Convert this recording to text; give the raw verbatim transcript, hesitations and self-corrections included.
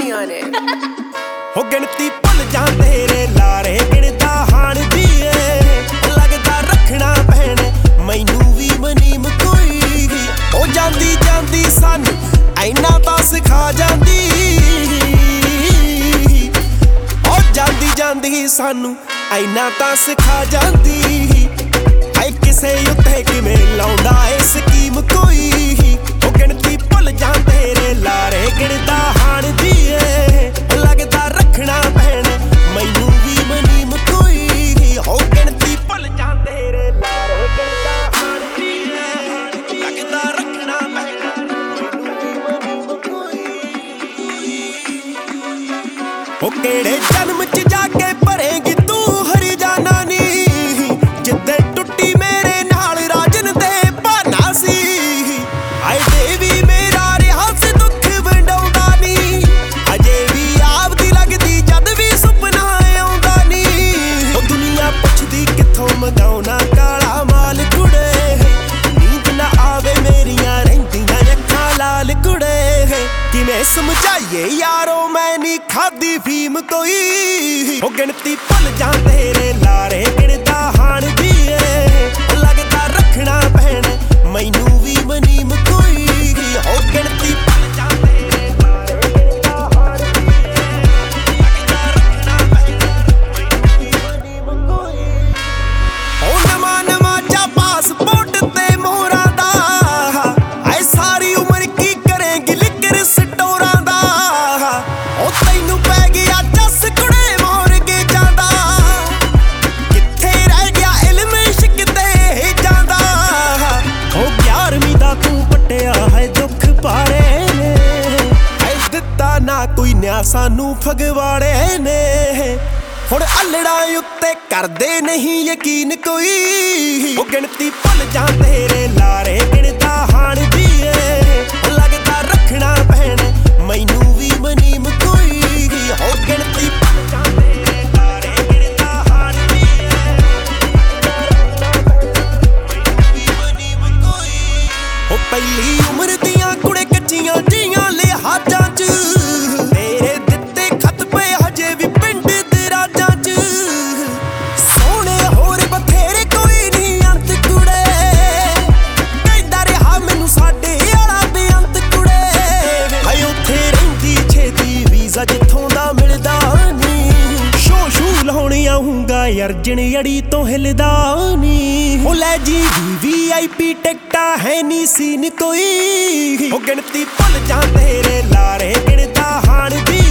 on it. हो गिनती भुल जा तेरे लारे गिनदा हाण दी ए लगदा रखना पैणे मैनू भी मनीम कोई ओ जांदी जांदी सानू ऐना तां सिखा जांदी ओ जांदी जांदी सानू ऐना तां सिखा जांदी ऐ किसे उत्ते किवें लाउंदा ए स्कीम कोई ओ गिनती भुल जा तेरे लारे गिनदा हाण दी ए लगदा रखना पैणे मैनू भी मनीम कोई हो गिनती भुल जा तेरे लारे गिनदा हाण दी ए लगदा रखना पैणे मैनू भी मनीम कोई ओ केड़े जन्म च जाके भरेंगी तू हरियाणा नी जिद्दे टुट्टी मेरे नाल राजन दे बहाना सी आए देवी मेरा रिहा से दुख वंडाउंदा नी अजे भी आपदी लगदी जद भी सुपना आउंदा नी ओ दुनिया पुछदी किथों मंगाउना काला माल कुड़े नींद ना आवे मेरियां रहिंदियां अखां लाल कुड़े किवें समझाइए यारो मैं नी खादी फीम कोई ओ गिनती भुल जा तेरे लारे गिनदा हाण दी ए लगदा रखना पैणे मैनू भी मनीम कोई ओ गिनती भुल जा तेरे लारे गिनदा हाण दी ए लगदा रखना पैणे मैनू भी मनीम कोई ओ नवा नवा जा पासपोर्ट ते मोहरां दा ऐ सारी उम्र की करेंगी लिकर स्टोरां दा ओ तैनू पै गया जस कुड़े मोर के जांदा किथे रह गया इल्म इश्क ते जांदा ओ ग्यारहवीं दा तू पट्टिया है दुख पारे ने ऐ दित्ता ना कोई न्या सानू फगवाड़े ने हुण अल्लड़ा उत्ते करदे नहीं यकीन कोई ओ गिनती भुल जा तेरे लारे गिनदा हाण दी ए लगदा रखना पैणे मैनू भी मनीम कोई ओ गिनती भुल जा तेरे लारे गिनदा हाण दी ए मनीम कोई ओ पहली उम्र दियां कुड़े कच्चियां जियां लिहाजां च तेरे दित्ते खत पे हजे भी पिंड दे राजां च सोहणे होर बथेरे कोई नहीं अंत कुड़े कहंदा रहा मैनू साडे आला बेअंत कुड़े हाय उत्थे रहिंदी छेती वीज़ा जित्थों दा मिलदा नी शो शू लाउण आऊंगा अर्जन अड़ी तो हिलदा नी ओ लै जी वी आई पी टिकटा है नी सीन कोई ओ गिनती भुल जा तेरे लारे गिनदा हाण दी